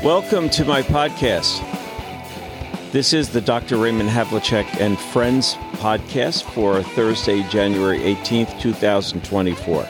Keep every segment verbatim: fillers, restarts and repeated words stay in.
Welcome to my podcast. This is the Doctor Raymond Havlicek and Friends podcast for Thursday, January eighteenth, twenty twenty-four.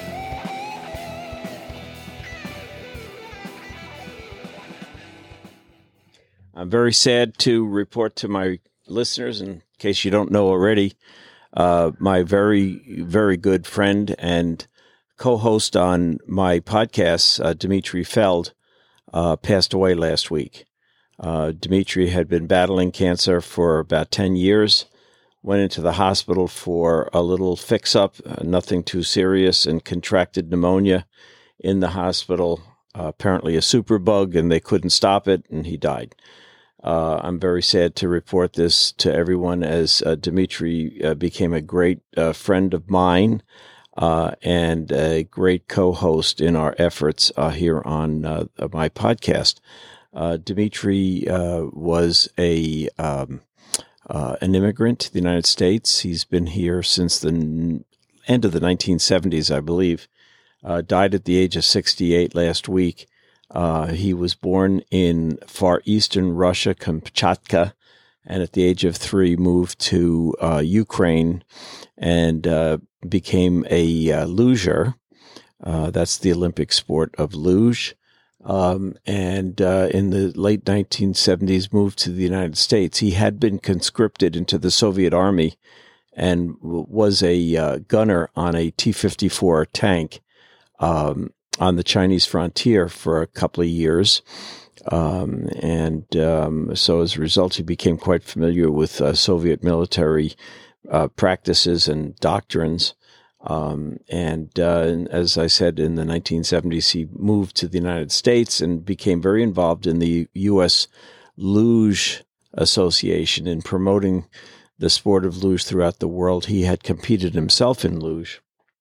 I'm very sad to report to my listeners, in case you don't know already, uh, my very, very good friend and co-host on my podcast, uh, Dmitri Feld, uh, passed away last week. Uh, Dmitri had been battling cancer for about ten years, went into the hospital for a little fix-up, uh, nothing too serious, and contracted pneumonia in the hospital, uh, apparently a superbug, and they couldn't stop it, and he died. Uh, I'm very sad to report this to everyone, as uh, Dmitri uh, became a great uh, friend of mine uh, and a great co-host in our efforts uh, here on uh, my podcast. Uh, Dmitri uh, was a um, uh, an immigrant to the United States. He's been here since the n- end of the nineteen seventies, I believe. Uh, died at the age of sixty-eight last week. Uh, he was born in far eastern Russia, Kamchatka, and at the age of three moved to uh, Ukraine and uh, became a uh, luger. Uh, that's the Olympic sport of luge. Um, and uh, in the late nineteen seventies moved to the United States. He had been conscripted into the Soviet Army and w- was a uh, gunner on a T fifty-four tank um, on the Chinese frontier for a couple of years. Um, and um, so as a result, he became quite familiar with uh, Soviet military uh, practices and doctrines. Um, and, uh, and as I said, in the nineteen seventies, he moved to the United States and became very involved in the U S Luge Association in promoting the sport of luge throughout the world. He had competed himself in luge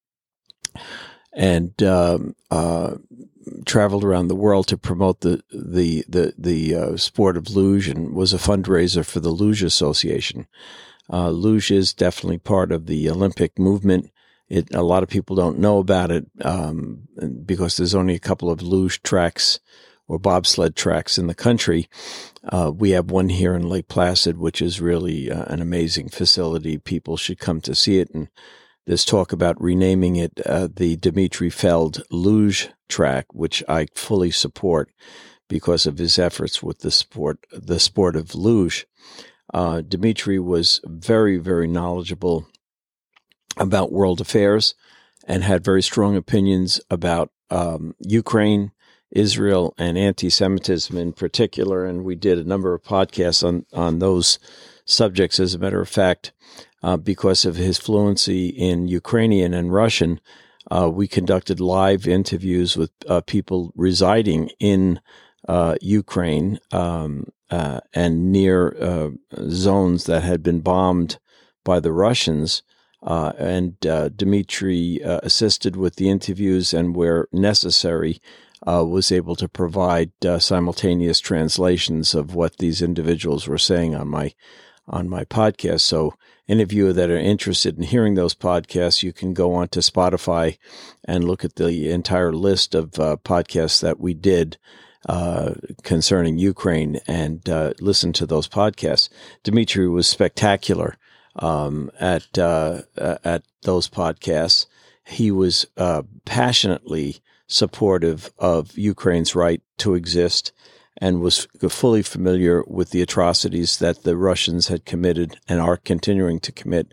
and um, uh, traveled around the world to promote the the the the uh, sport of luge, and was a fundraiser for the Luge Association. Uh, luge is definitely part of the Olympic movement. It, a lot of people don't know about it um, because there's only a couple of luge tracks or bobsled tracks in the country. Uh, we have one here in Lake Placid, which is really uh, an amazing facility. People should come to see it. And there's talk about renaming it uh, the Dmitri Feld Luge Track, which I fully support because of his efforts with the sport, the sport of luge. Uh, Dmitri was very, very knowledgeable about world affairs and had very strong opinions about um, Ukraine, Israel, and anti-Semitism in particular. And we did a number of podcasts on, on those subjects. As a matter of fact, uh, because of his fluency in Ukrainian and Russian, uh, we conducted live interviews with uh, people residing in uh, Ukraine um, uh, and near uh, zones that had been bombed by the Russians. Uh, and uh, Dmitri uh, assisted with the interviews, and where necessary, uh, was able to provide uh, simultaneous translations of what these individuals were saying on my on my podcast. So, any of you that are interested in hearing those podcasts, you can go on to Spotify and look at the entire list of uh, podcasts that we did uh, concerning Ukraine and uh, listen to those podcasts. Dmitri was spectacular. Um, at uh, at those podcasts. He was uh, passionately supportive of Ukraine's right to exist and was fully familiar with the atrocities that the Russians had committed and are continuing to commit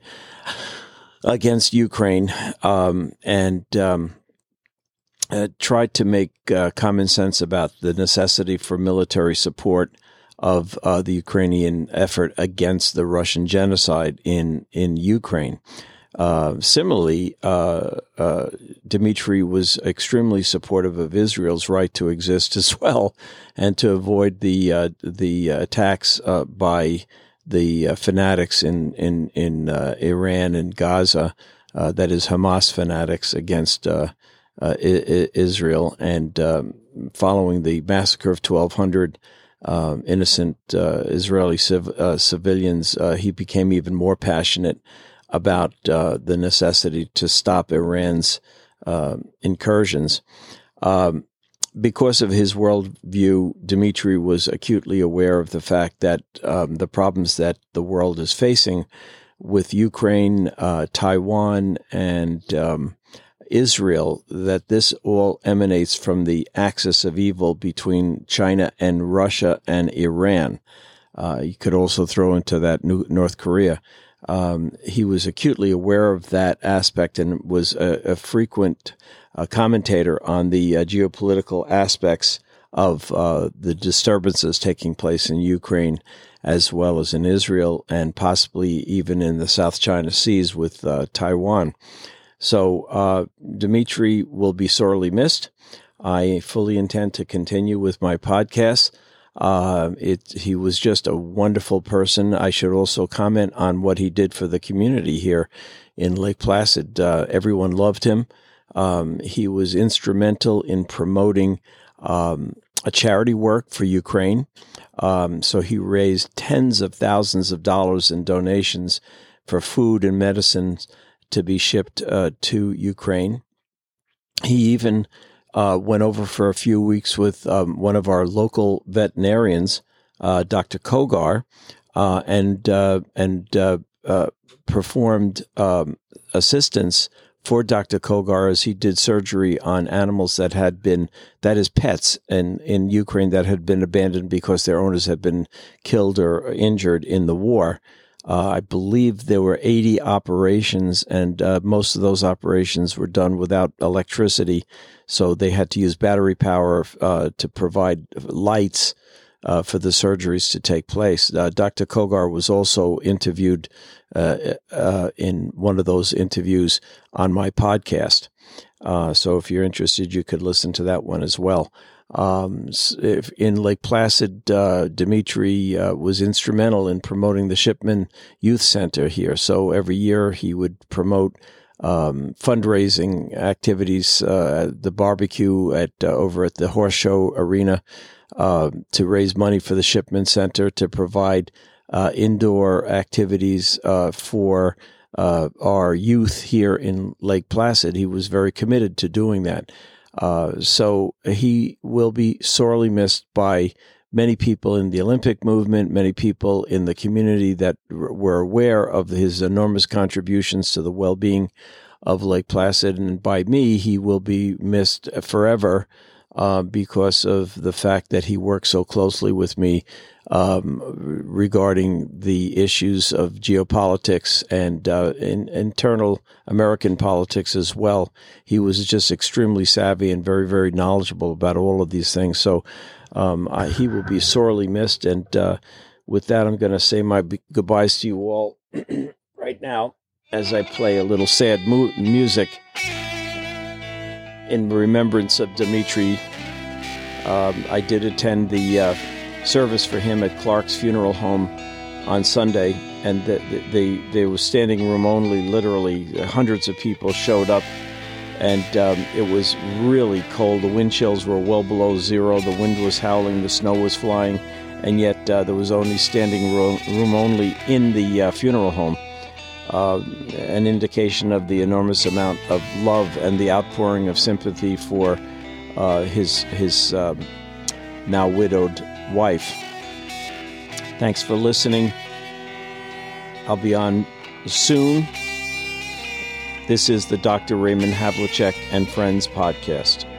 against Ukraine, um, and um, uh, tried to make uh, common sense about the necessity for military support of uh, the Ukrainian effort against the Russian genocide in in Ukraine. Uh, similarly, uh, uh, Dmitri was extremely supportive of Israel's right to exist as well, and to avoid the uh, the attacks uh, by the uh, fanatics in in in uh, Iran and Gaza, uh, that is Hamas fanatics against uh, uh, I- I- Israel, and um, following the massacre of twelve hundred. Um, innocent uh, Israeli civ- uh, civilians, uh, he became even more passionate about uh, the necessity to stop Iran's uh, incursions. Um, because of his worldview, Dmitry was acutely aware of the fact that um, the problems that the world is facing with Ukraine, uh, Taiwan, and um, Israel, that this all emanates from the axis of evil between China and Russia and Iran. Uh, you could also throw into that New- North Korea. Um, he was acutely aware of that aspect and was a, a frequent uh, commentator on the uh, geopolitical aspects of uh, the disturbances taking place in Ukraine as well as in Israel and possibly even in the South China Seas with uh, Taiwan. So uh, Dmitry will be sorely missed. I fully intend to continue with my podcast. Uh, it, he was just a wonderful person. I should also comment on what he did for the community here in Lake Placid. Uh, everyone loved him. Um, he was instrumental in promoting um, a charity work for Ukraine. Um, so he raised tens of thousands of dollars in donations for food and medicines to be shipped uh, to Ukraine. He even uh, went over for a few weeks with um, one of our local veterinarians, uh, Doctor Kogar, uh, and uh, and uh, uh, performed um, assistance for Doctor Kogar as he did surgery on animals that had been, that is pets, and in Ukraine that had been abandoned because their owners had been killed or injured in the war. Uh, I believe there were eighty operations, and uh, most of those operations were done without electricity, so they had to use battery power uh, to provide lights uh, for the surgeries to take place. Uh, Doctor Kogar was also interviewed uh, uh, in one of those interviews on my podcast. Uh, so if you're interested, you could listen to that one as well. Um, if in Lake Placid, uh, Dmitry uh, was instrumental in promoting the Shipman Youth Center here. So every year he would promote um, fundraising activities, uh, the barbecue at uh, over at the Horse Show Arena uh, to raise money for the Shipman Center, to provide uh, indoor activities uh, for uh, our youth here in Lake Placid. He was very committed to doing that. Uh, so he will be sorely missed by many people in the Olympic movement, many people in the community that r- were aware of his enormous contributions to the well-being of Lake Placid. And by me, he will be missed forever uh, because of the fact that he worked so closely with me um, regarding the issues of geopolitics and uh, in, internal American politics as well. He was just extremely savvy and very, very knowledgeable about all of these things. So um, I, he will be sorely missed. And uh, with that, I'm going to say my b- goodbyes to you all right now as I play a little sad mu- music in remembrance of Dmitry. Um, I did attend the uh, service for him at Clark's Funeral Home on Sunday, and the, the, they they was standing room only. Literally, hundreds of people showed up, and um, it was really cold. The wind chills were well below zero. The wind was howling. The snow was flying, and yet uh, there was only standing room, room only in the uh, funeral home. Uh, an indication of the enormous amount of love and the outpouring of sympathy for uh, his his uh, now widowed wife. Thanks for listening. I'll be on soon. This is the Doctor Raymond Havlicek and Friends podcast.